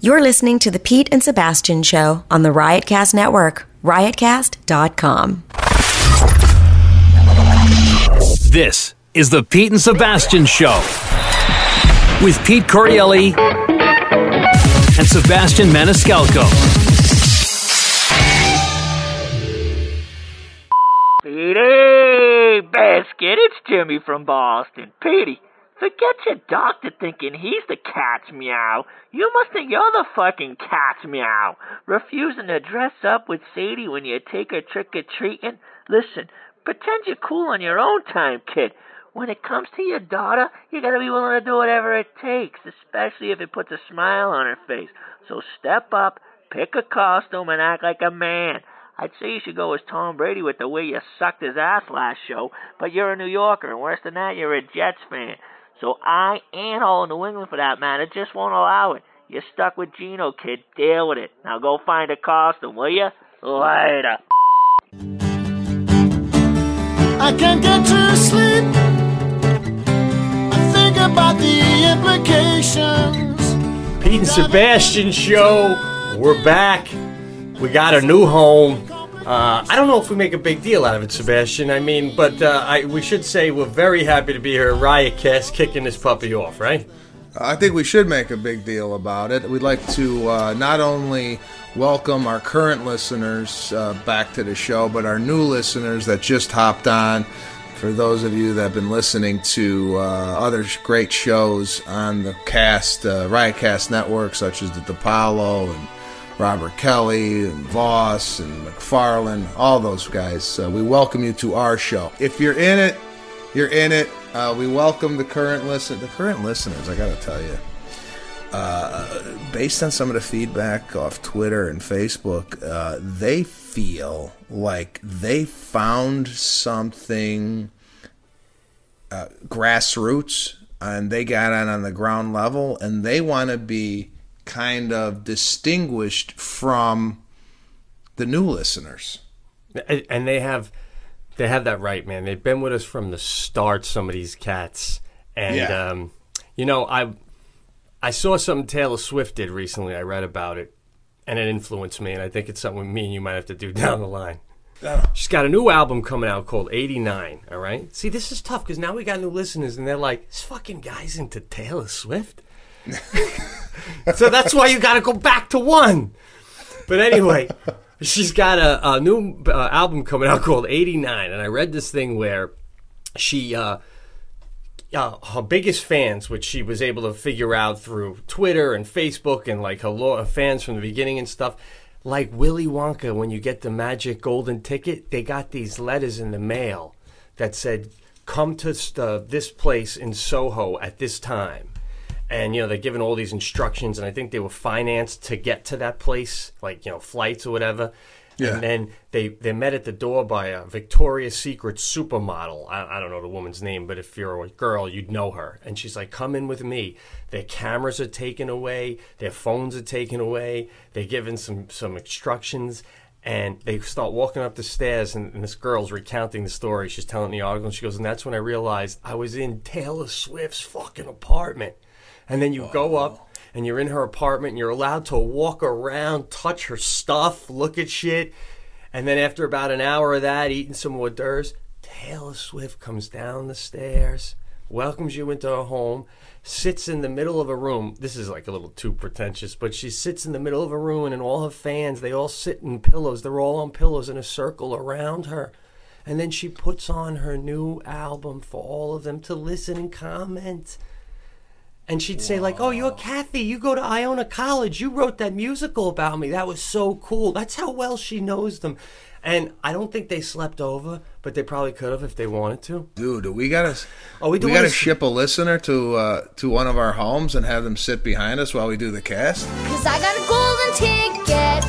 You're listening to The Pete and Sebastian Show on the Riotcast Network, riotcast.com. This is The Pete and Sebastian Show with Pete Corielli and Sebastian Maniscalco. Petey, Biscuit, it's Jimmy from Boston. Petey, forget your doctor thinking he's the cat's meow. You must think you're the fucking cat's meow. Refusing to dress up with Sadie when you take her trick-or-treating? Listen, pretend you're cool on your own time, kid. When it comes to your daughter, you gotta be willing to do whatever it takes, especially if it puts a smile on her face. So step up, pick a costume, and act like a man. I'd say you should go as Tom Brady with the way you sucked his ass last show, but you're a New Yorker, and worse than that, you're a Jets fan. So I, and all New England for that matter, just won't allow it. You're stuck with Geno, kid. Deal with it. Now go find a costume, will you? Later. I can't get to sleep. I think about the implications. Pete and Sebastian Show. We're back. We got a new home. I don't know if we make a big deal out of it, Sebastian. But we should say we're very happy to be here at Riotcast kicking this puppy off, right? I think we should make a big deal about it. We'd like to not only welcome our current listeners back to the show, but our new listeners that just hopped on. For those of you that have been listening to other great shows on the Riotcast Network, such as the DePaulo and Robert Kelly and Voss and McFarlane, all those guys. We welcome you to our show. If you're in it, you're in it. We welcome the current listeners, I gotta tell you. Based on some of the feedback off Twitter and Facebook, they feel like they found something grassroots, and they got on the ground level, and they want to be kind of distinguished from the new listeners. And they have that right, man. They've been with us from the start, some of these cats. And, yeah. I saw something Taylor Swift did recently. I read about it, and it influenced me, and I think it's something me and you might have to do down the line. She's got a new album coming out called 89, all right? See, this is tough because now we got new listeners, and they're like, this fucking guy's into Taylor Swift? So that's why you got to go back to one. But anyway, she's got a new album coming out called 89, and I read this thing where she, her biggest fans, which she was able to figure out through Twitter and Facebook and like her fans from the beginning and stuff, like Willy Wonka, when you get the magic golden ticket, they got these letters in the mail that said, come to this place in Soho at this time. And, they're given all these instructions, and I think they were financed to get to that place, like, flights or whatever. Yeah. And then they're met at the door by a Victoria's Secret supermodel. I don't know the woman's name, but if you're a girl, you'd know her. And she's like, come in with me. Their cameras are taken away. Their phones are taken away. They're given some instructions. And they start walking up the stairs, and this girl's recounting the story. She's telling the article, and she goes, and that's when I realized I was in Taylor Swift's fucking apartment. And then you go up, and you're in her apartment, and you're allowed to walk around, touch her stuff, look at shit. And then after about an hour of that, eating some hors d'oeuvres, Taylor Swift comes down the stairs, welcomes you into her home, sits in the middle of a room. This is like a little too pretentious, but she sits in the middle of a room, and all her fans, they all sit in pillows. They're all on pillows in a circle around her. And then she puts on her new album for all of them to listen and comment. And she'd say, like, oh, you're Kathy. You go to Iona College. You wrote that musical about me. That was so cool. That's how well she knows them. And I don't think they slept over, but they probably could have if they wanted to. Dude, we gotta ship a listener to one of our homes and have them sit behind us while we do the cast. 'Cause I got a golden ticket.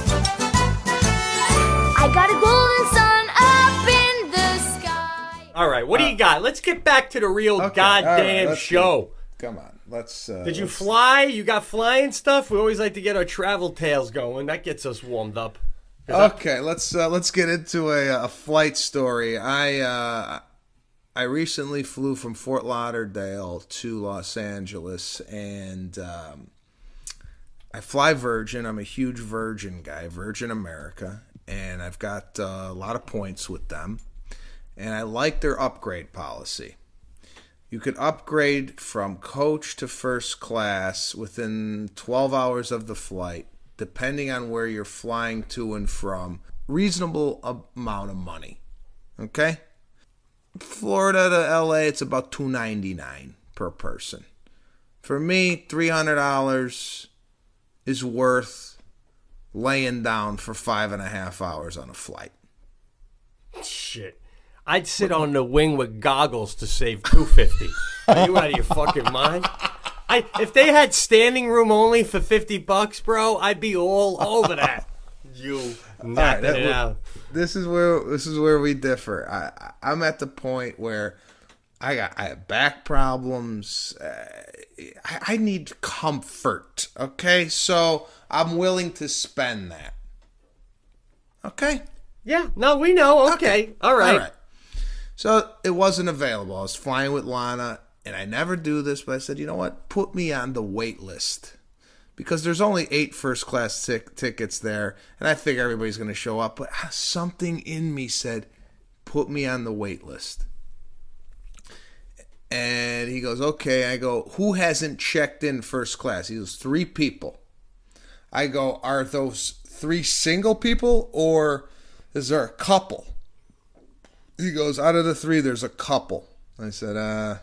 I got a golden sun up in the sky. All right, what do you got? Let's get back to the real goddamn show. Come on. Did you fly? You got flying stuff? We always like to get our travel tales going. That gets us warmed up. Okay, let's get into a flight story. I recently flew from Fort Lauderdale to Los Angeles, and I fly Virgin. I'm a huge Virgin guy, Virgin America, and I've got a lot of points with them. And I like their upgrade policy. You could upgrade from coach to first class within 12 hours of the flight, depending on where you're flying to and from. Reasonable amount of money. Okay? Florida to LA, it's about $299 per person. For me, $300 is worth laying down for 5.5 hours on a flight. Shit. I'd sit on the wing with goggles to save $250. Are you out of your fucking mind? If they had standing room only for $50, bro, I'd be all over that. You napping it out. This is where we differ. I'm at the point where I have back problems. I need comfort. Okay, so I'm willing to spend that. Okay. Yeah. No, we know. Okay. All right. So it wasn't available. I was flying with Lana, and I never do this, but I said, you know what? Put me on the wait list. Because there's only 8 first-class tickets there, and I figure everybody's going to show up. But something in me said, put me on the wait list. And he goes, okay. I go, who hasn't checked in first class? He goes, 3 people. I go, are those 3 single people, or is there a couple? He goes, out of the 3, there's a couple. I said,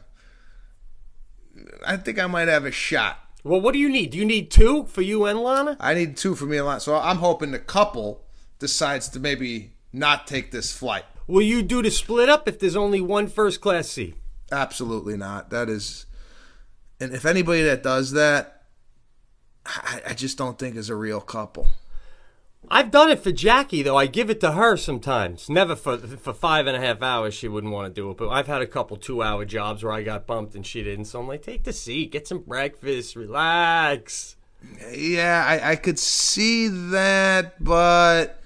I think I might have a shot. Well, what do you need? Do you need 2 for you and Lana? I need 2 for me and Lana. So I'm hoping the couple decides to maybe not take this flight. Will you do the split up if there's only 1 first class seat? Absolutely not. That is, and if anybody that does that, I just don't think is a real couple. I've done it for Jackie, though. I give it to her sometimes. Never for 5.5 hours, she wouldn't want to do it. But I've had a couple 2-hour jobs where I got bumped and she didn't. So I'm like, take the seat, get some breakfast, relax. Yeah, I could see that, but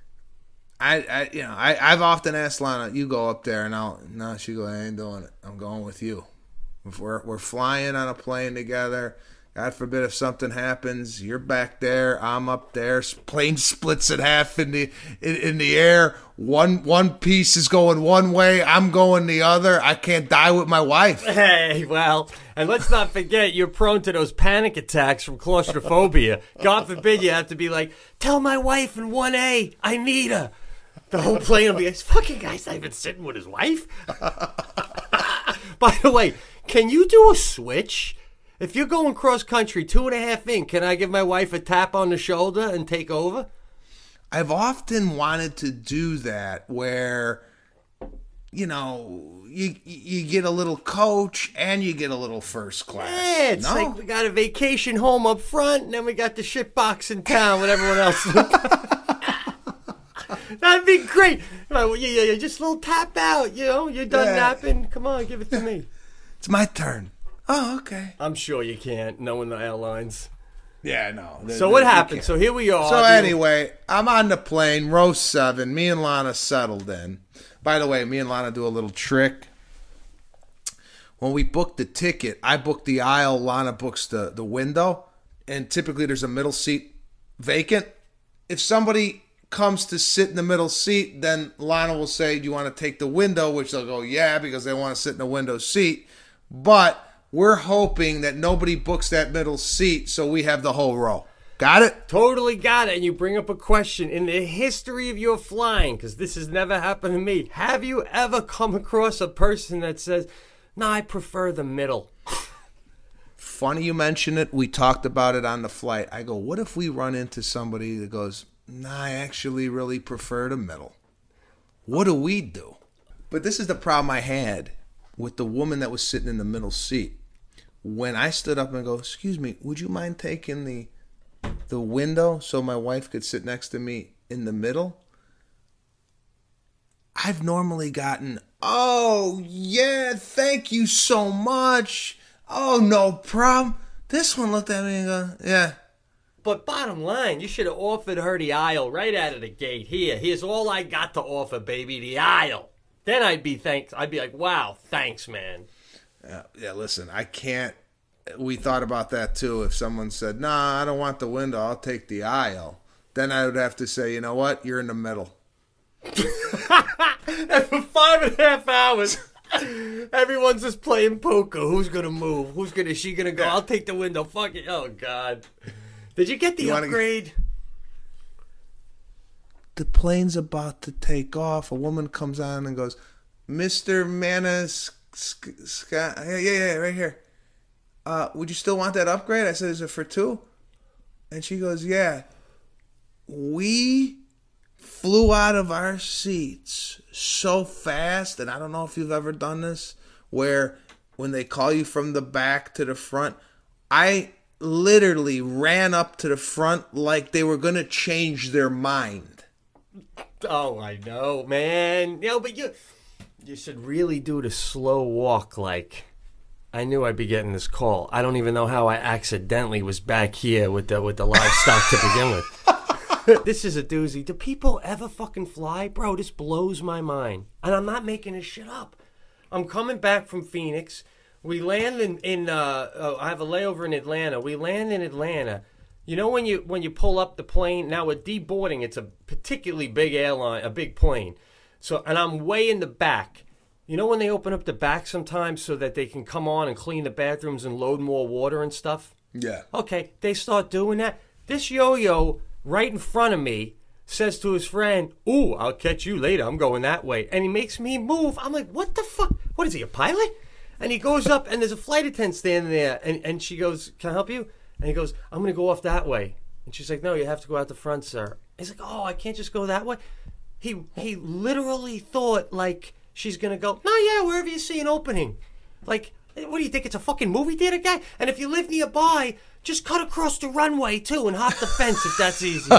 I've often asked Lana, you go up there, and no, she go, I ain't doing it. I'm going with you. If we're flying on a plane together, God forbid if something happens, you're back there, I'm up there. Plane splits in half in the air. One piece is going one way, I'm going the other. I can't die with my wife. Hey, well, and let's not forget you're prone to those panic attacks from claustrophobia. God forbid you have to be like, tell my wife in 1A, I need her. The whole plane will be like, this fucking guy's not even sitting with his wife. By the way, can you do a switch? If you're going cross country 2.5 in, can I give my wife a tap on the shoulder and take over? I've often wanted to do that where, you get a little coach and you get a little first class. Yeah, it's like we got a vacation home up front and then we got the shit box in town with everyone else. That'd be great. Yeah, just a little tap out, you're done napping. Come on, give it to me. It's my turn. Oh, okay. I'm sure you can't, knowing the airlines. Yeah, no. So what happened? So here we are. So anyway, I'm on the plane, row 7. Me and Lana settled in. By the way, me and Lana do a little trick. When we book the ticket, I book the aisle, Lana books the window, and typically there's a middle seat vacant. If somebody comes to sit in the middle seat, then Lana will say, do you want to take the window? Which they'll go, yeah, because they want to sit in the window seat. But we're hoping that nobody books that middle seat so we have the whole row. Got it? Totally got it. And you bring up a question. In the history of your flying, because this has never happened to me, have you ever come across a person that says, no, I prefer the middle? Funny you mention it. We talked about it on the flight. I go, what if we run into somebody that goes, nah, I actually really prefer the middle? What do we do? But this is the problem I had with the woman that was sitting in the middle seat. When I stood up and go, excuse me, would you mind taking the window so my wife could sit next to me in the middle? I've normally gotten, oh, yeah, thank you so much. Oh, no problem. This one looked at me and go, yeah. But bottom line, you should have offered her the aisle right out of the gate. Here's all I got to offer, baby, the aisle. Then I'd be like, wow, thanks, man. Yeah, listen, I can't we thought about that too. If someone said, "Nah, I don't want the window, I'll take the aisle," then I would have to say, you know what? You're in the middle. And for 5.5 hours, everyone's just playing poker. Who's gonna move? Is she gonna go? I'll take the window. Fuck it. Oh God. Did you get the upgrade? The plane's about to take off. A woman comes on and goes, "Mr. Scott, yeah, right here. Would you still want that upgrade?" I said, "Is it for two?" And she goes, "Yeah." We flew out of our seats so fast, and I don't know if you've ever done this, where when they call you from the back to the front, I literally ran up to the front like they were going to change their mind. Oh, I know, man. But you should really do the slow walk. Like, I knew I'd be getting this call. I don't even know how I accidentally was back here with the livestock to begin with. This is a doozy. Do people ever fucking fly? Bro, this blows my mind. And I'm not making this shit up. I'm coming back from Phoenix. We land in I have a layover in Atlanta. We land in Atlanta. You know when you pull up the plane, now with deboarding, it's a particularly big airline, a big plane. So, and I'm way in the back. You know when they open up the back sometimes so that they can come on and clean the bathrooms and load more water and stuff? Yeah. Okay, they start doing that. This yo-yo right in front of me says to his friend, "Ooh, I'll catch you later. I'm going that way." And he makes me move. I'm like, what the fuck? What is he, a pilot? And he goes up, and there's a flight attendant standing there. And she goes, "Can I help you?" And he goes, "I'm going to go off that way." And she's like, "No, you have to go out the front, sir." He's like, "Oh, I can't just go that way?" He literally thought, like, she's going to go, "No, yeah, wherever you see an opening." Like, what do you think, it's a fucking movie theater guy? And if you live nearby, just cut across the runway, too, and hop the fence if that's easier.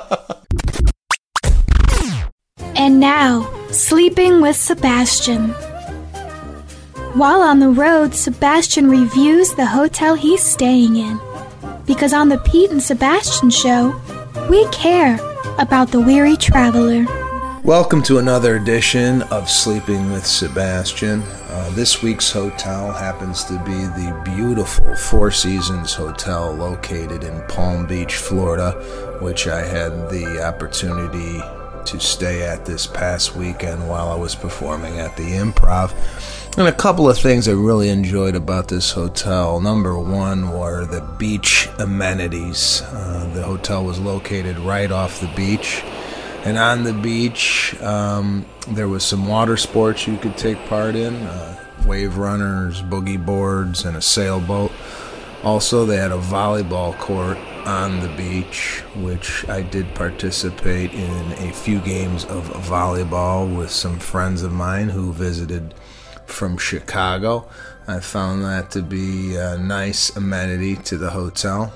And now, Sleeping with Sebastian. While on the road, Sebastian reviews the hotel he's staying in. Because on the Pete and Sebastian Show, we care about the weary traveler. Welcome to another edition of Sleeping with Sebastian. This week's hotel happens to be the beautiful Four Seasons Hotel located in Palm Beach, Florida, which I had the opportunity to stay at this past weekend while I was performing at the Improv. And a couple of things I really enjoyed about this hotel. Number one were the beach amenities. The hotel was located right off the beach. And on the beach, there was some water sports you could take part in. Wave runners, boogie boards, and a sailboat. Also, they had a volleyball court on the beach, which I did participate in a few games of volleyball with some friends of mine who visited from Chicago. I found that to be a nice amenity to the hotel.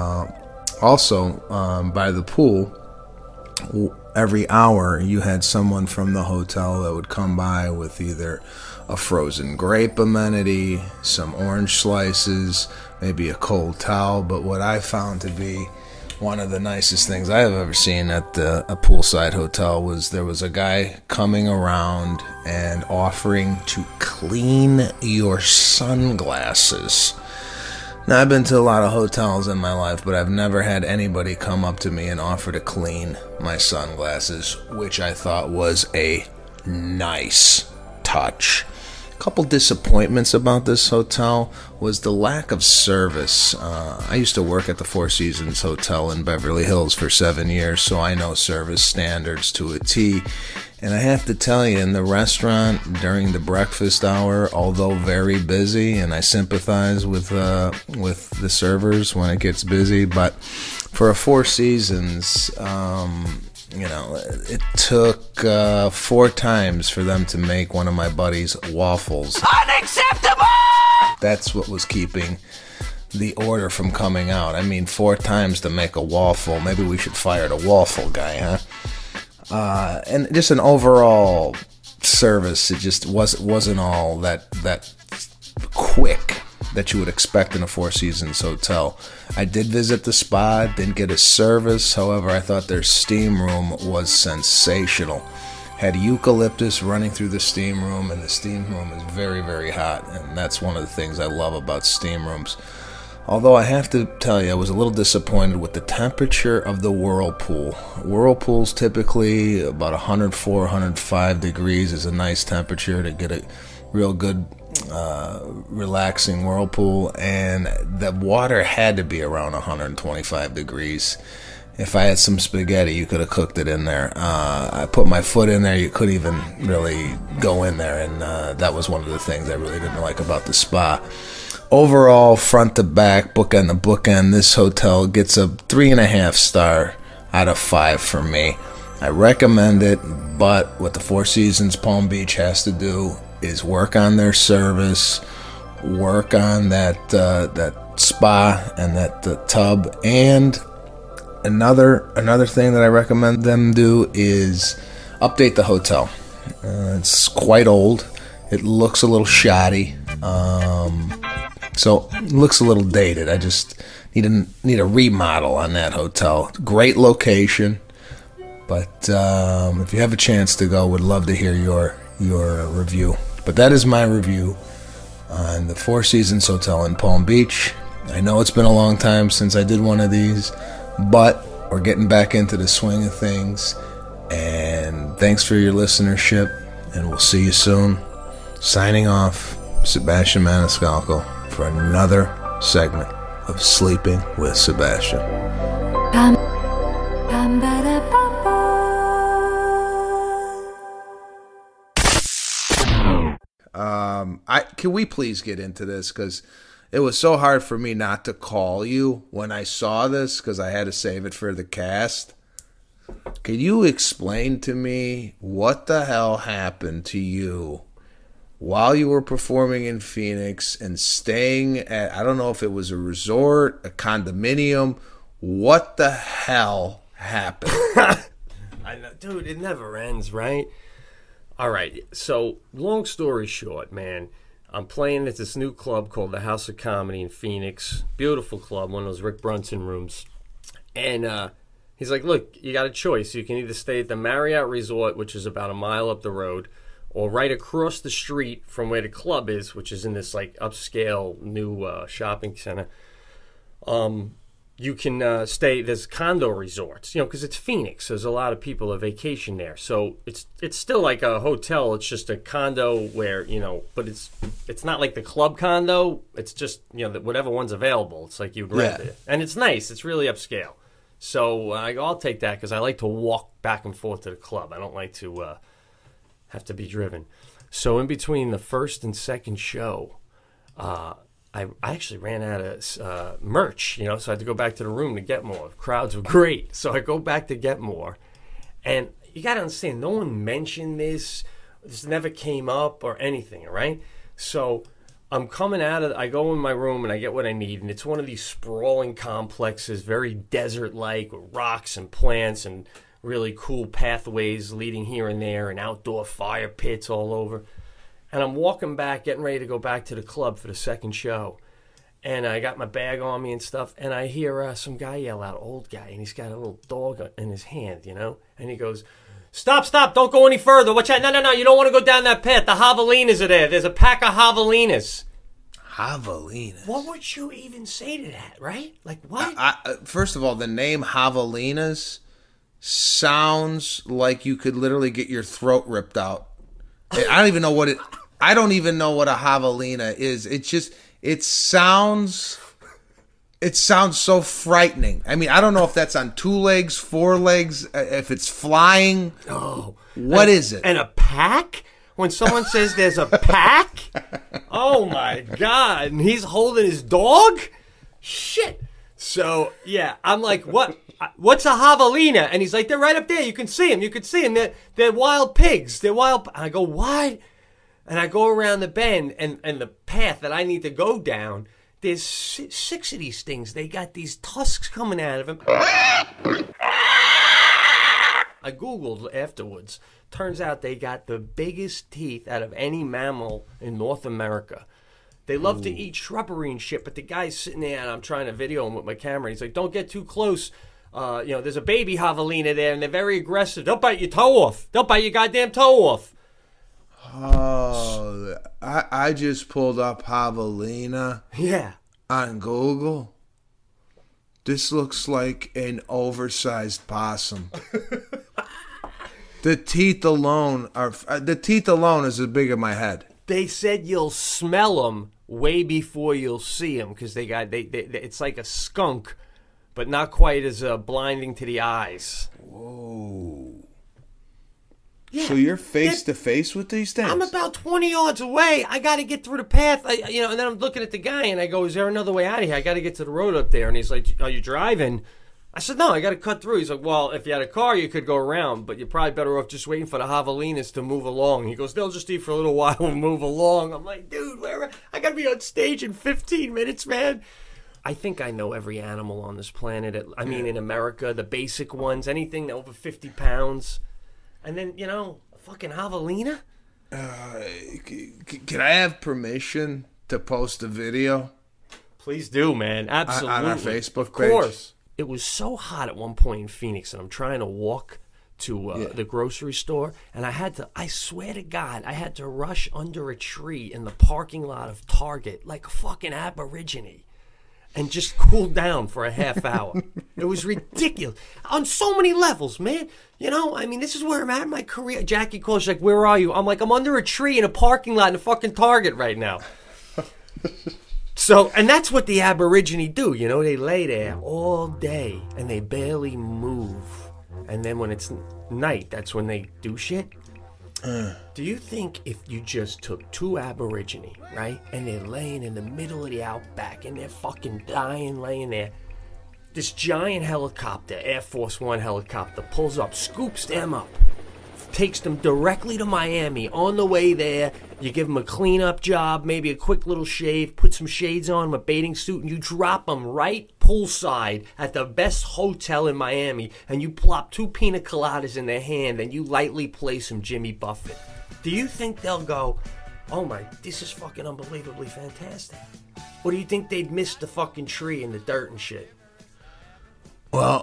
Also, by the pool, every hour you had someone from the hotel that would come by with either a frozen grape amenity, some orange slices, maybe a cold towel. But what I found to be one of the nicest things I have ever seen at a poolside hotel was there was a guy coming around and offering to clean your sunglasses. Now, I've been to a lot of hotels in my life, but I've never had anybody come up to me and offer to clean my sunglasses, which I thought was a nice touch. A couple disappointments about this hotel was the lack of service. I used to work at the Four Seasons Hotel in Beverly Hills for 7 years, so I know service standards to a T. And I have to tell you, in the restaurant during the breakfast hour, although very busy, and I sympathize with the servers when it gets busy, but for a Four Seasons, it took 4 times for them to make one of my buddy's waffles. Unacceptable! That's what was keeping the order from coming out. I mean, 4 times to make a waffle. Maybe we should fire the waffle guy, huh? And just an overall service, it just wasn't all that quick that you would expect in a Four Seasons hotel. I did visit the spa, didn't get a service. However, I thought their steam room was sensational. had eucalyptus running through the steam room, and the steam room is very, very hot, and that's one of the things I love about steam rooms. Although I have to tell you, I was a little disappointed with the temperature of the whirlpool. Whirlpools typically about 104, 105 degrees is a nice temperature to get a real good relaxing whirlpool, and the water had to be around 125 degrees. If I had some spaghetti, you could have cooked it in there. I put my foot in there, you couldn't even really go in there, and that was one of the things I really didn't like about the spa. Overall, front to back, bookend to bookend, this hotel gets a 3.5 star out of 5 for me. I recommend it, but what the Four Seasons Palm Beach has to do is work on their service, work on that spa and that tub, and another thing that I recommend them do is update the hotel. It's quite old. It looks a little shoddy, so it looks a little dated. I just need a remodel on that hotel. Great location, but if you have a chance to go, would love to hear your review. But that is my review on the Four Seasons Hotel in Palm Beach. I know it's been a long time since I did one of these, but we're getting back into the swing of things. And thanks for your listenership, and we'll see you soon. Signing off, Sebastian Maniscalco, for another segment of Sleeping with Sebastian. Can we please get into this? Because it was so hard for me not to call you when I saw this, because I had to save it for the cast. Can you explain to me what the hell happened to you while you were performing in Phoenix and staying at, I don't know if it was a resort, a condominium? What the hell happened? I know, dude, it never ends, right? All right, so long story short, man, I'm playing at this new club called the House of Comedy in Phoenix. Beautiful club, one of those Rick Brunson rooms. And he's like, look, you got a choice. You can either stay at the Marriott Resort, which is about a mile up the road, or right across the street from where the club is, which is in this like upscale new shopping center. You can stay, there's condo resorts, because it's Phoenix. There's a lot of people that vacation there. So it's still like a hotel. It's just a condo where, but it's not like the club condo. It's just, whatever one's available. It's like you'd rent it. And it's nice. It's really upscale. So I go, I'll take that because I like to walk back and forth to the club. I don't like to have to be driven. So in between the first and second show, I actually ran out of merch, so I had to go back to the room to get more. Crowds were great. So I go back to get more. And you got to understand, no one mentioned this. This never came up or anything, all right? So I'm coming I go in my room and I get what I need. And it's one of these sprawling complexes, very desert-like, with rocks and plants and really cool pathways leading here and there and outdoor fire pits all over. And I'm walking back, getting ready to go back to the club for the second show. And I got my bag on me and stuff. And I hear some guy yell out, old guy. And he's got a little dog in his hand, And he goes, stop, don't go any further. Watch out. No, you don't want to go down that path. The javelinas are there. There's a pack of javelinas. Javelinas? What would you even say to that, right? Like, what? First of all, the name javelinas sounds like you could literally get your throat ripped out. I don't even know what a javelina is. It sounds so frightening. I mean, I don't know if that's on 2 legs, 4 legs, if it's flying. Oh. What is it? And a pack? When someone says there's a pack? Oh my God. And he's holding his dog? Shit. So, yeah, I'm like, what? What's a javelina? And he's like, they're right up there. You can see them. They're wild pigs. I go, what? And I go around the bend, and the path that I need to go down, there's 6 of these things. They got these tusks coming out of them. I Googled afterwards. Turns out they got the biggest teeth out of any mammal in North America. They love to eat shrubbery and shit, but the guy's sitting there, and I'm trying to video him with my camera. He's like, don't get too close. there's a baby javelina there, and they're very aggressive. They'll bite your toe off. They'll bite your goddamn toe off. Oh, I just pulled up javelina. Yeah. On Google. This looks like an oversized possum. The teeth alone is as big as my head. They said you'll smell them way before you'll see them because it's like a skunk, but not quite as blinding to the eyes. Whoa. Yeah, so you're face to face with these things? I'm about 20 yards away. I got to get through the path, and then I'm looking at the guy, and I go, is there another way out of here? I got to get to the road up there. And he's like, are you driving? I said, no, I got to cut through. He's like, well, if you had a car, you could go around, but you're probably better off just waiting for the javelinas to move along. He goes, they'll just eat for a little while and move along. I'm like, dude, I got to be on stage in 15 minutes, man. I think I know every animal on this planet. In America, the basic ones, anything over 50 pounds. And then, a fucking javelina? Can I have permission to post a video? Please do, man. Absolutely. On our Facebook page? Of course. It was so hot at one point in Phoenix, and I'm trying to walk to the grocery store, and I swear to God, I had to rush under a tree in the parking lot of Target like a fucking aborigine. And just cool down for a half hour. It was ridiculous. On so many levels, man. This is where I'm at in my career. Jackie calls, she's like, where are you? I'm like, I'm under a tree in a parking lot in a fucking Target right now. So, and that's what the Aborigine do. They lay there all day and they barely move. And then when it's night, that's when they do shit. Do you think if you just took two Aborigine, right, and they're laying in the middle of the outback and they're fucking dying laying there, this giant helicopter, Air Force One helicopter, pulls up, scoops them up, takes them directly to Miami. On the way there, you give them a cleanup job, maybe a quick little shave, put some shades on, a bathing suit, and you drop them right poolside at the best hotel in Miami, and you plop 2 pina coladas in their hand, and you lightly play some Jimmy Buffett. Do you think they'll go, oh my, this is fucking unbelievably fantastic? Or do you think they'd miss the fucking tree and the dirt and shit? Well,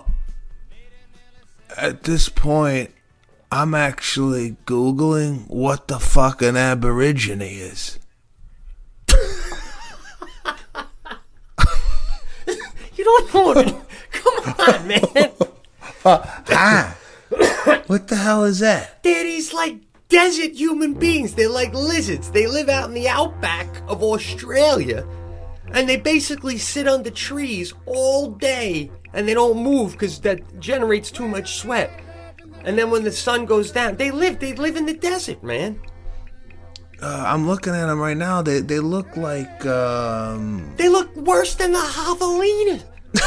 at this point, I'm actually Googling what the fuck an Aborigine is. You don't know what come on, man. What the hell is that? They're these, desert human beings. They're like lizards. They live out in the outback of Australia. And they basically sit under trees all day. And they don't move because that generates too much sweat. And then when the sun goes down, they live in the desert, man. I'm looking at them right now. They look like They look worse than the javelina.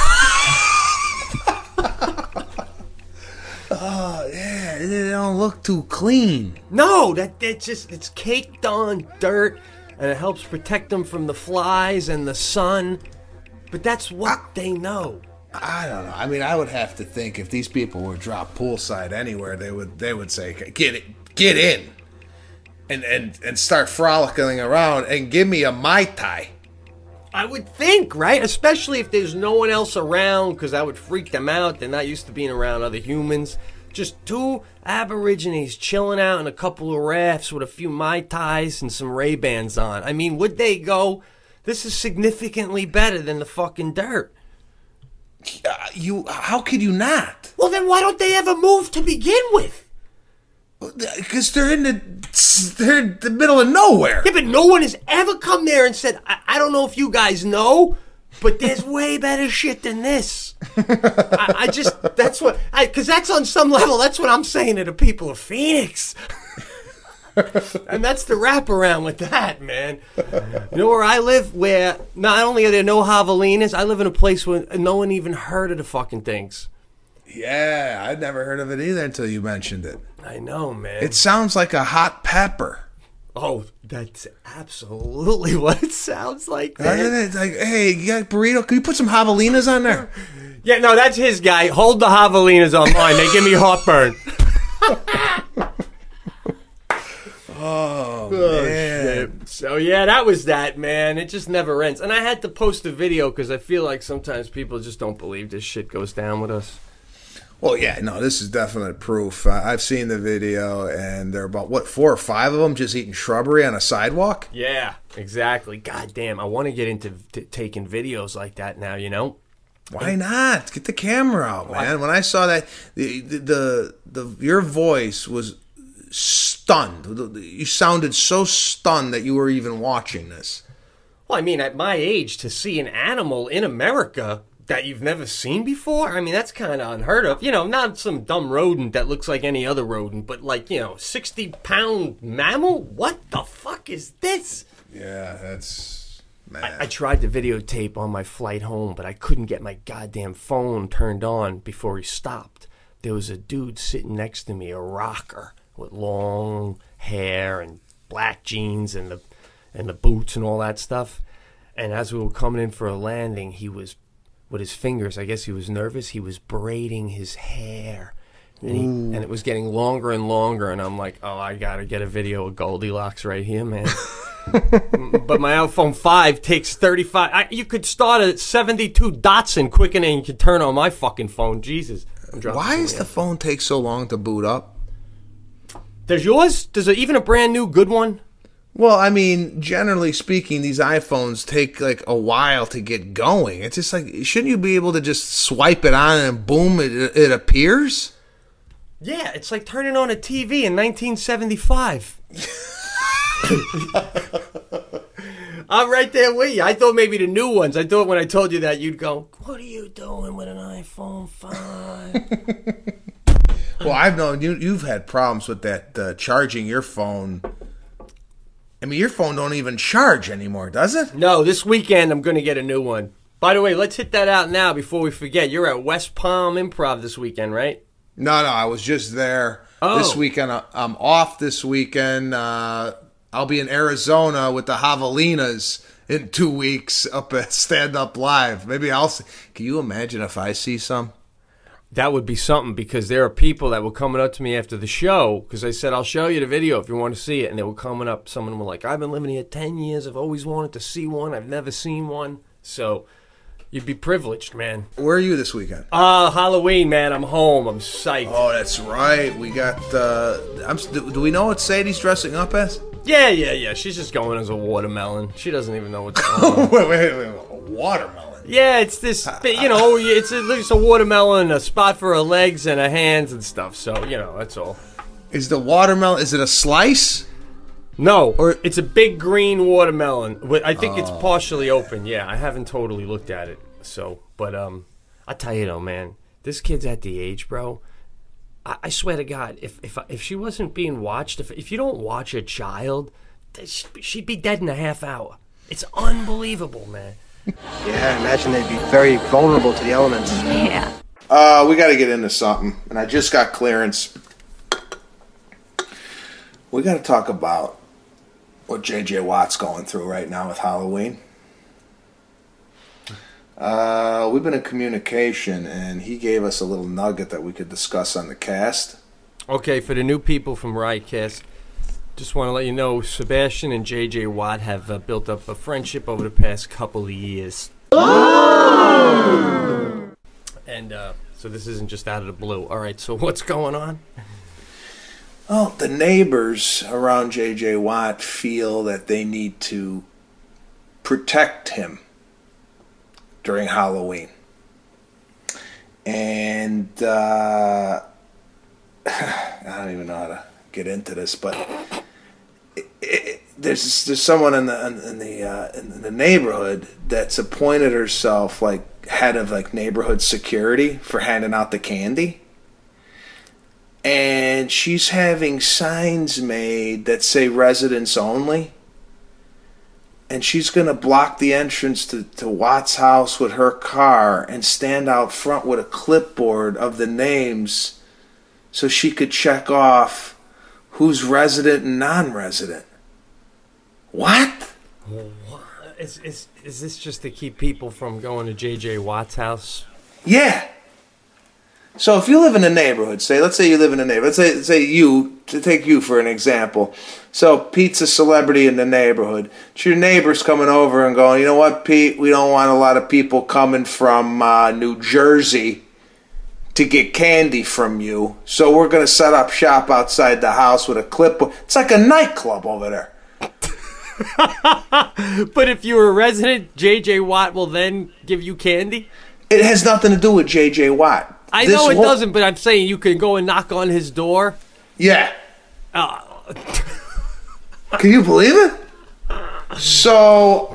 Oh yeah, they don't look too clean. No, it's caked on dirt, and it helps protect them from the flies and the sun. But that's what they know. I don't know. I would have to think if these people were dropped poolside anywhere, they would say, get in, and start frolicking around and give me a Mai Tai. I would think, right? Especially if there's no one else around, because that would freak them out. They're not used to being around other humans. Just 2 Aborigines chilling out in a couple of rafts with a few Mai Tais and some Ray-Bans on. Would they go, this is significantly better than the fucking dirt? How could you not? Well, then why don't they ever move to begin with? Because they're in the middle of nowhere. Yeah, but no one has ever come there and said, I don't know if you guys know, but there's way better shit than this. Because that's on some level, that's what I'm saying to the people of Phoenix. And that's the wraparound with that, man. You know where I live, where not only are there no javelinas, I live in a place where no one even heard of the fucking things. Yeah, I'd never heard of it either until you mentioned it. I know, man. It sounds like a hot pepper. Oh, that's absolutely what it sounds like, man. It's like, hey, you got a burrito? Can you put some javelinas on there? Yeah, no, that's his guy. Hold the javelinas on mine. They give me heartburn. Oh, man. Shit. So, yeah, that was that, man. It just never ends. And I had to post a video because I feel like sometimes people just don't believe this shit goes down with us. Well, yeah, no, this is definite proof. I've seen the video, and there are about, 4 or 5 of them just eating shrubbery on a sidewalk? Yeah, exactly. God damn, I want to get into taking videos like that now, you know? Why not? Get the camera out, man. When I saw that, your voice was stunned. You sounded so stunned that you were even watching this. Well, I mean, at my age, to see an animal in America that you've never seen before, I mean, that's kind of unheard of. You know, not some dumb rodent that looks like any other rodent, but like, 60-pound mammal? What the fuck is this? Yeah, that's mad. I tried to videotape on my flight home, but I couldn't get my goddamn phone turned on before he stopped. There was a dude sitting next to me, a rocker, with long hair and black jeans and the boots and all that stuff. And as we were coming in for a landing, he was, with his fingers, I guess he was nervous, he was braiding his hair. And it was getting longer and longer, and I'm like, oh, I gotta get a video of Goldilocks right here, man. But my iPhone 5 takes 35. You could start at 72 dots and quicken and you could turn on my fucking phone. Jesus. Why does the phone take so long to boot up? There's yours? There's even a brand new good one? Well, I mean, generally speaking, these iPhones take like a while to get going. It's just like, shouldn't you be able to just swipe it on and boom, it appears? Yeah, it's like turning on a TV in 1975. I'm right there with you. I thought maybe the new ones. I thought when I told you that, you'd go, what are you doing with an iPhone 5? Well, I've known you've had problems with that charging your phone. I mean, your phone don't even charge anymore, does it? No, this weekend I'm going to get a new one. By the way, let's hit that out now before we forget. You're at West Palm Improv this weekend, right? No, I was just there this weekend. I'm off this weekend. I'll be in Arizona with the Javelinas in 2 weeks up at Stand Up Live. Maybe I'll see. Can you imagine if I see some? That would be something, because there are people that were coming up to me after the show, because I said, I'll show you the video if you want to see it. And they were coming up. Some of them were like, I've been living here 10 years. I've always wanted to see one. I've never seen one. So you'd be privileged, man. Where are you this weekend? Halloween, man. I'm home. I'm psyched. Oh, that's right. We got, do we know what Sadie's dressing up as? Yeah. She's just going as a watermelon. She doesn't even know what's going on. wait. A watermelon? Yeah, it's this, it's a watermelon, a spot for her legs and her hands and stuff. So, that's all. Is the watermelon, is it a slice? No, it's a big green watermelon. I think it's partially open. Yeah, I haven't totally looked at it. So, but I tell you though, man, this kid's at the age, bro. I swear to God, if she wasn't being watched, if you don't watch a child, she'd be dead in a half hour. It's unbelievable, man. Yeah, I imagine they'd be very vulnerable to the elements. Yeah. We got to get into something, and I just got clearance. We got to talk about what J.J. Watt's going through right now with Halloween. We've been in communication, and he gave us a little nugget that we could discuss on the cast. Okay, for the new people from Riotcast, just want to let you know, Sebastian and J.J. Watt have built up a friendship over the past couple of years. And so this isn't just out of the blue. All right, so what's going on? Well, the neighbors around J.J. Watt feel that they need to protect him during Halloween. And I don't even know how to get into this, but there's someone in the neighborhood that's appointed herself like head of like neighborhood security for handing out the candy, and she's having signs made that say residents only, and she's gonna block the entrance to Watt's house with her car and stand out front with a clipboard of the names so she could check off who's resident and non-resident. What? Is this just to keep people from going to J.J. Watt's house? Yeah. So if you live in a neighborhood, let's say you live in a neighborhood, let's say you, to take you for an example. So Pete's a celebrity in the neighborhood. It's your neighbors coming over and going, you know what, Pete, we don't want a lot of people coming from New Jersey to get candy from you. So we're going to set up shop outside the house with a clipboard. It's like a nightclub over there. But if you're a resident, J.J. Watt will then give you candy? It has nothing to do with J.J. Watt. I know it doesn't, but I'm saying you can go and knock on his door. Yeah. Can you believe it? So,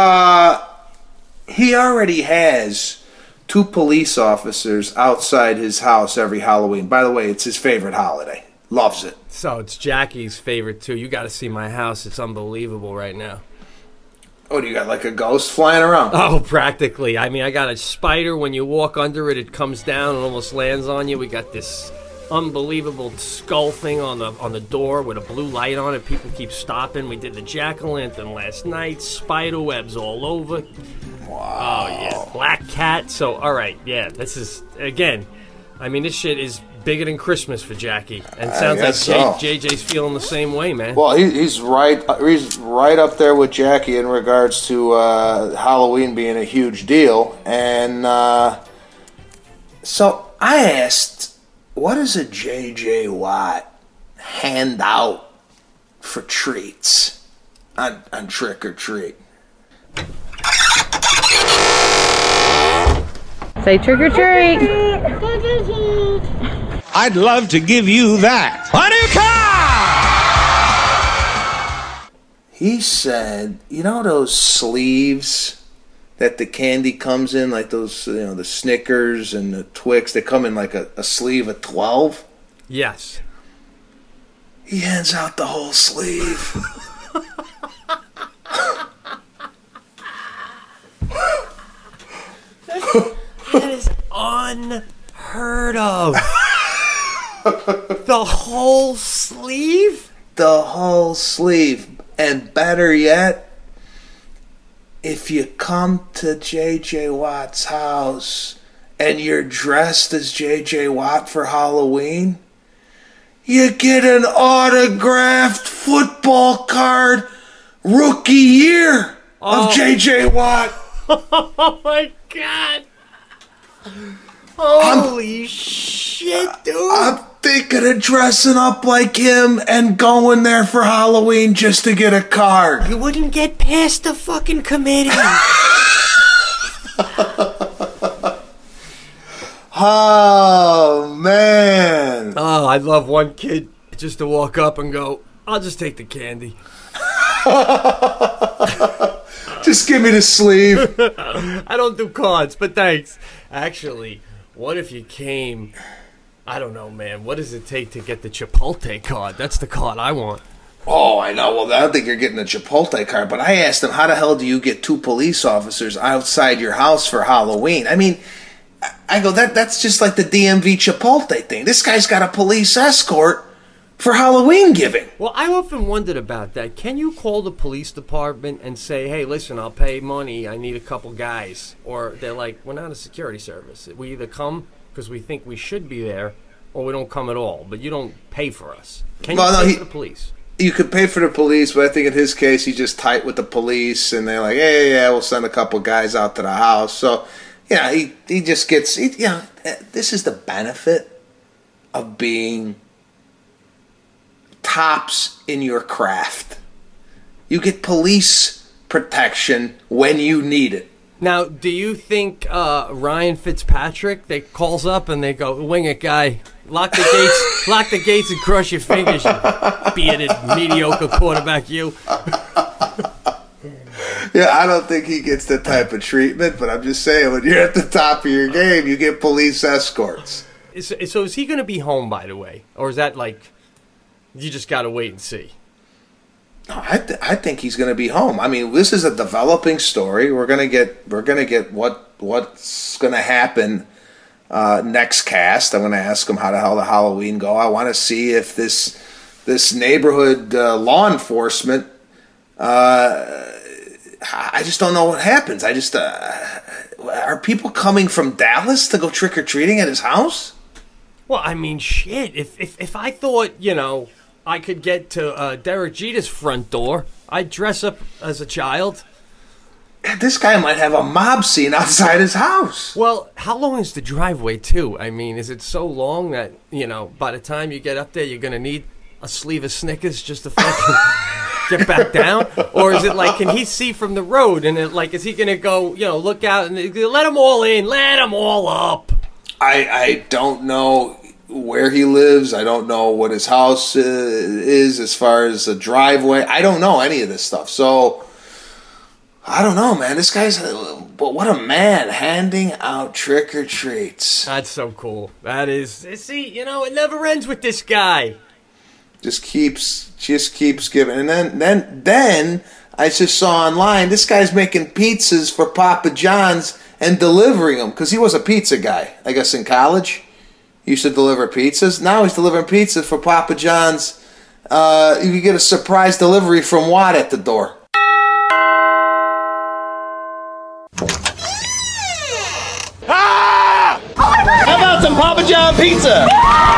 he already has 2 police officers outside his house every Halloween. By the way, it's his favorite holiday. Loves it. So it's Jackie's favorite, too. You got to see my house. It's unbelievable right now. Oh, do you got like a ghost flying around? Oh, practically. I mean, I got a spider. When you walk under it, it comes down and almost lands on you. We got this unbelievable skull thing on the door with a blue light on it. People keep stopping. We did the jack-o'-lantern last night. Spider webs all over. Wow. Oh, yeah. Black cat. So, all right. Yeah, this is, again, I mean, this shit is bigger than Christmas for Jackie. And it sounds like JJ's feeling the same way, man. Well, he's right up there with Jackie in regards to Halloween being a huge deal. And so I asked, what does a J.J. Watt hand out for treats on Trick or Treat? Say trick or treat. I'd love to give you that. A new car! He said, you know those sleeves that the candy comes in, like those, the Snickers and the Twix, they come in like a sleeve of 12? Yes. He hands out the whole sleeve. That is unheard of. The whole sleeve? The whole sleeve. And better yet, if you come to J.J. Watt's house and you're dressed as J.J. Watt for Halloween, you get an autographed football card rookie year of J.J. Watt. Oh my God. Holy shit, dude. I'm thinking of dressing up like him and going there for Halloween just to get a card. You wouldn't get past the fucking committee. Oh, man. Oh, I'd love one kid just to walk up and go, I'll just take the candy. Just give me the sleeve. I don't do cards, but thanks. Actually, what if you came... I don't know, man. What does it take to get the Chipotle card? That's the card I want. Oh, I know. Well, I don't think you're getting a Chipotle card, but I asked him, how the hell do you get 2 police officers outside your house for Halloween? I mean, I go, that's just like the DMV Chipotle thing. This guy's got a police escort for Halloween giving. Well, I often wondered about that. Can you call the police department and say, hey, listen, I'll pay money. I need a couple guys. Or they're like, we're not a security service. We either come because we think we should be there, or we don't come at all. But you don't pay for us. Can you pay for the police? You could pay for the police, but I think in his case, he's just tight with the police, and they're like, yeah, we'll send a couple guys out to the house. So, yeah, he just gets, this is the benefit of being tops in your craft. You get police protection when you need it. Now, do you think Ryan Fitzpatrick, they calls up and they go, wing it, guy, lock the gates and cross your fingers, you bearded, mediocre quarterback, you. Yeah, I don't think he gets the type of treatment, but I'm just saying, when you're at the top of your game, you get police escorts. So is he going to be home, by the way? Or is that like, you just got to wait and see? No, I think he's going to be home. I mean, this is a developing story. We're going to get what's going to happen next cast. I'm going to ask him how the hell the Halloween go. I want to see if this neighborhood law enforcement. I just don't know what happens. I just are people coming from Dallas to go trick or treating at his house? Well, I mean, shit. If I thought, I could get to Derek Jeter's front door, I'd dress up as a child. This guy might have a mob scene outside his house. Well, how long is the driveway, too? I mean, is it so long that, by the time you get up there, you're going to need a sleeve of Snickers just to fucking get back down? Or is it like, can he see from the road? And is he going to go, look out and let them all in, let them all up? I don't know where he lives. I don't know what his house is as far as a driveway. I don't know any of this stuff. So, I don't know, man. This guy's... But what a man, handing out trick-or-treats. That's so cool. That is... See, it never ends with this guy. Just keeps giving. And then I just saw online, this guy's making pizzas for Papa John's and delivering them. Because he was a pizza guy, I guess, in college. He used to deliver pizzas. Now he's delivering pizzas for Papa John's. You get a surprise delivery from Watt at the door. How about some Papa John pizza?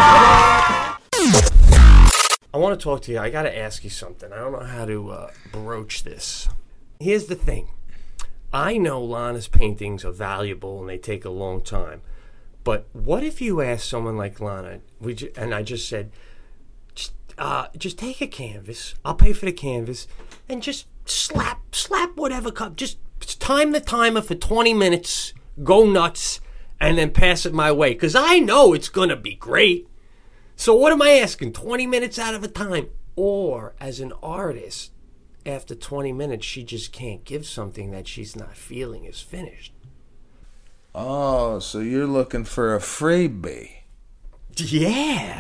I want to talk to you. I got to ask you something. I don't know how to broach this. Here's the thing. I know Lana's paintings are valuable and they take a long time. But what if you asked someone like Lana, and I just said, just take a canvas, I'll pay for the canvas, and just slap whatever cup, just time the timer for 20 minutes, go nuts, and then pass it my way. Because I know it's going to be great. So what am I asking? 20 minutes out of a time? Or as an artist, after 20 minutes, she just can't give something that she's not feeling is finished. Oh, so you're looking for a freebie. Yeah.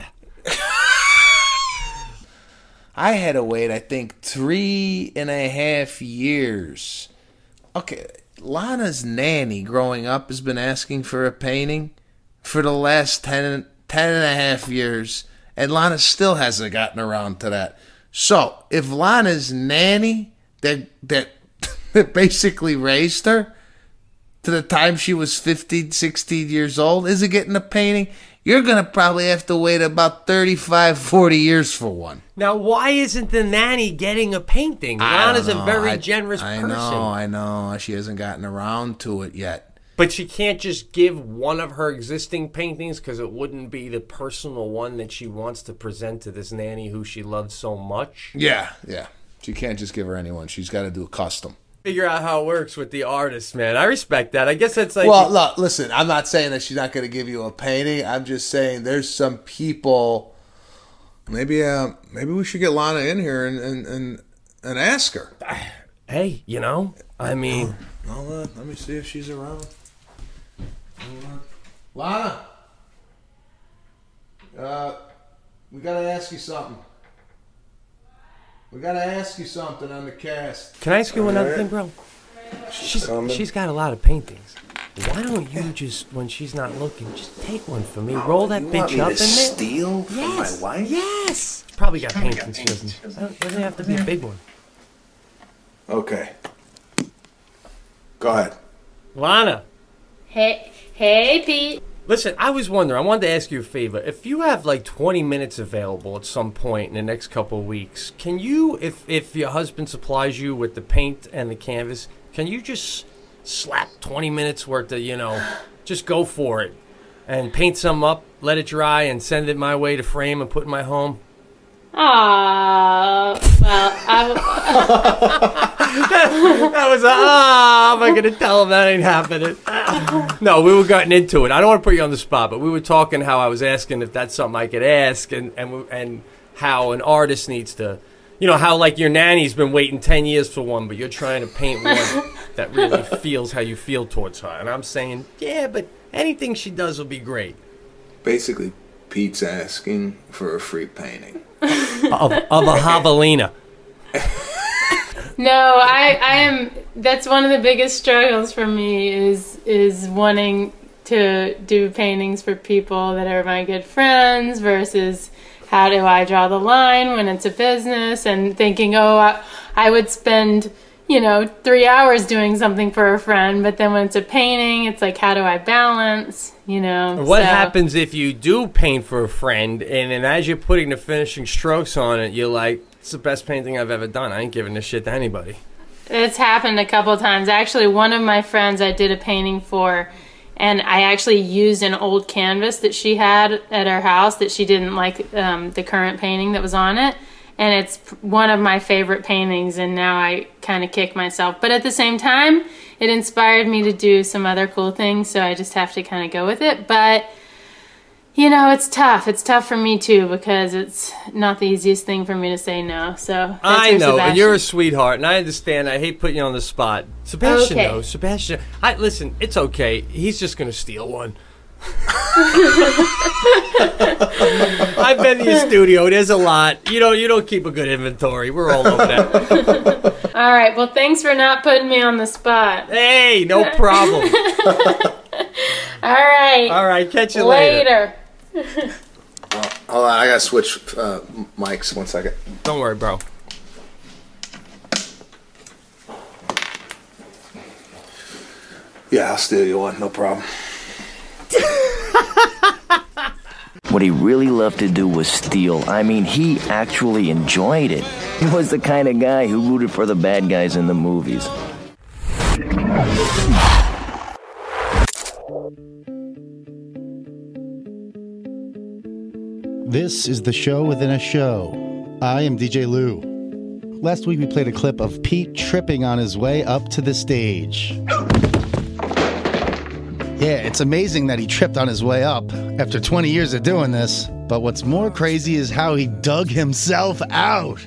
I had to wait, I think, 3.5 years. Okay, Lana's nanny growing up has been asking for a painting for the last 10.5 years, and Lana still hasn't gotten around to that. So, if Lana's nanny that basically raised her to the time she was 15, 16 years old isn't getting a painting, you're going to probably have to wait about 35, 40 years for one. Now, why isn't the nanny getting a painting? Lana's a very generous person. I know. She hasn't gotten around to it yet. But she can't just give one of her existing paintings because it wouldn't be the personal one that she wants to present to this nanny who she loves so much. Yeah. She can't just give her any one. She's got to do a custom. Figure out how it works with the artist, man. I respect that. I guess that's like... Well, look, listen, I'm not saying that she's not going to give you a painting. I'm just saying there's some people... Maybe we should get Lana in here and ask her. Hey, I mean... Let me see if she's around. Lana! We got to ask you something. We got to ask you something on the cast. Can I ask you another thing, bro? She's got a lot of paintings. Why don't you just, when she's not looking, just take one for me, roll that bitch up and steal from my wife? Yes! Probably got paintings. Doesn't have to be a big one. Okay. Go ahead. Lana. Hey, Pete. Listen, I was wondering, I wanted to ask you a favor. If you have like 20 minutes available at some point in the next couple of weeks, can you, if your husband supplies you with the paint and the canvas, can you just slap 20 minutes worth of, just go for it and paint some up, let it dry, and send it my way to frame and put in my home? Well, That was am I gonna tell him that ain't happening? No, we were getting into it. I don't want to put you on the spot, but we were talking how I was asking if that's something I could ask, and how an artist needs to, how like your nanny's been waiting 10 years for one, but you're trying to paint one that really feels how you feel towards her. And I'm saying, yeah, but anything she does will be great. Basically, Pete's asking for a free painting of a javelina. No, I am. That's one of the biggest struggles for me is wanting to do paintings for people that are my good friends versus how do I draw the line when it's a business, and thinking, I would spend 3 hours doing something for a friend, but then when it's a painting, it's like, how do I balance? What happens if you do paint for a friend, and then as you're putting the finishing strokes on it, you're like, it's the best painting I've ever done. I ain't giving this shit to anybody. It's happened a couple of times. Actually, one of my friends I did a painting for, and I actually used an old canvas that she had at her house that she didn't like the current painting that was on it. And it's one of my favorite paintings, and now I kind of kick myself. But at the same time, it inspired me to do some other cool things, so I just have to kind of go with it. But, you know, it's tough. It's tough for me, too, because it's not the easiest thing for me to say no. So I know, Sebastian. and you're a sweetheart, and I understand. I hate putting you on the spot. Sebastian, Okay. though, Sebastian. Listen, it's okay. He's just going to steal one. I've been to your studio. There's a lot. You don't keep a good inventory. We're all over that. All right. Well, thanks for not putting me on the spot. Hey, no problem. All right. All right. Catch you later. Hold on, I gotta switch mics. 1 second. Don't worry, bro. Yeah, I'll steal you one. No problem. What he really loved to do was steal. I mean, he actually enjoyed it. He was the kind of guy who rooted for the bad guys in the movies. This is the show within a show. I am DJ Lou. Last week we played a clip of Pete tripping on his way up to the stage. Yeah, it's amazing that he tripped on his way up after 20 years of doing this. But what's more crazy is how he dug himself out.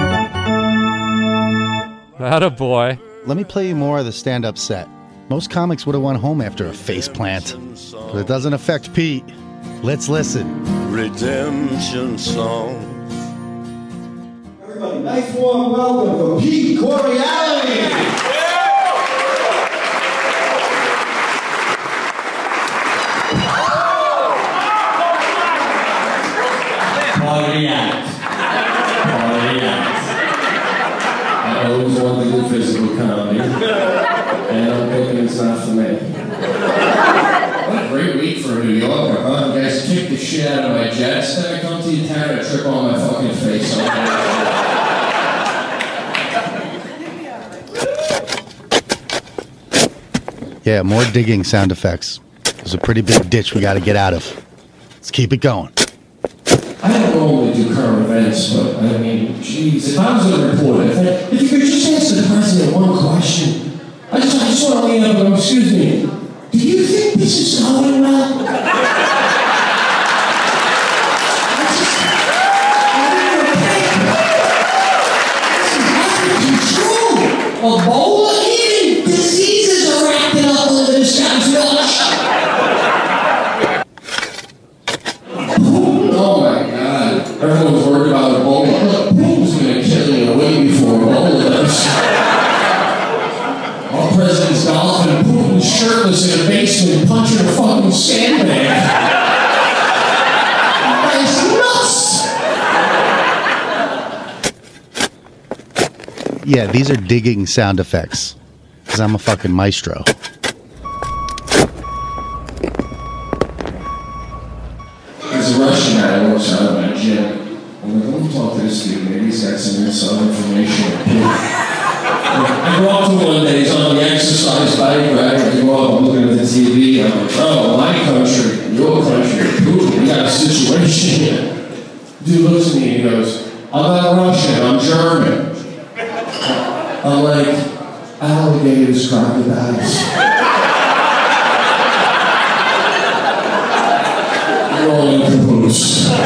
Attaboy. Let me play you more of the stand-up set. Most comics would have went home after a face plant. But it doesn't affect Pete. Let's listen. Redemption songs. Everybody, nice warm welcome for Pete Corielli. Quality act. Quality act. I always wanted to do physical comedy, and I'm thinking it's not for me. What a great week for a New Yorker, huh? You guys kick the shit out of my jets, then I come to your town and trip on my fucking face. Yeah, more digging sound effects. There's a pretty big ditch we got to get out of. Let's keep it going. I don't normally do current events, but I mean, jeez, if I was a reporter, if you could just answer the president one question. I just want to lean up and go, excuse me, do you think this is going well? Ebola eating diseases are wrapping up over this country. Oh my God. Everyone's worried about Ebola. Look, Putin's going to kill you way before Ebola does. Our president's golfing and Putin's shirtless in a basement punching a fucking sandbag. That's nuts! Yeah, these are digging sound effects. Because I'm a fucking maestro. There's a Russian guy who works out of my gym. I'm like, let me talk to this dude. Maybe he's got some inside information. I go up to him one day, he's on the exercise bike, right? I go up, I'm looking at the TV. I'm like, oh, my country, your country, Putin, we got a situation here. Dude looks at me and he goes, I'm not Russian, I'm German. I'm like, alligators, crocodiles. Rolling caboose.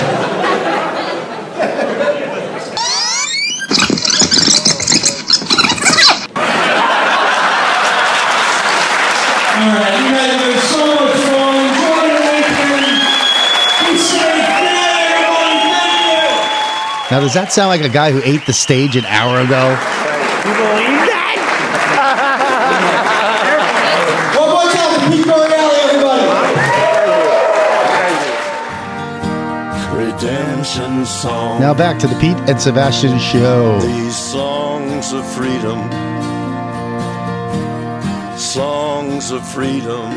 Alright, you guys have so much fun. Enjoy the weekend. Be safe. Good night, everybody. Thank you. Now, does that sound like a guy who ate the stage an hour ago? You believe that? One more time for Pete Corielli, everybody. Redemption songs. Now back to the Pete and Sebastian show. These songs of freedom. Songs of freedom.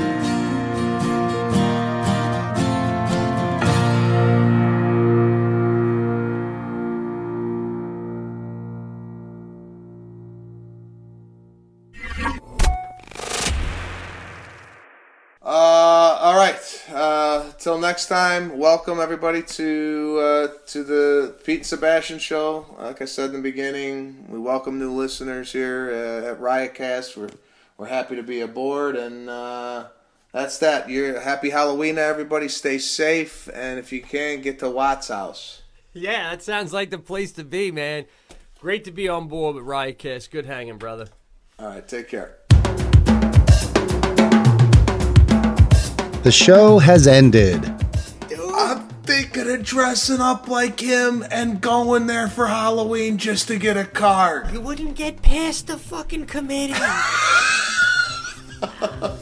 until next time, welcome everybody to the Pete and Sebastian Show. Like I said in the beginning, we welcome new listeners here at Riotcast. We're happy to be aboard, and that's that. Happy Halloween to everybody. Stay safe, and if you can, get to Watt's house. Yeah, that sounds like the place to be, man. Great to be on board with Riotcast. Good hanging, brother. All right, take care. The show has ended. I'm thinking of dressing up like him and going there for Halloween just to get a card. You wouldn't get past the fucking committee.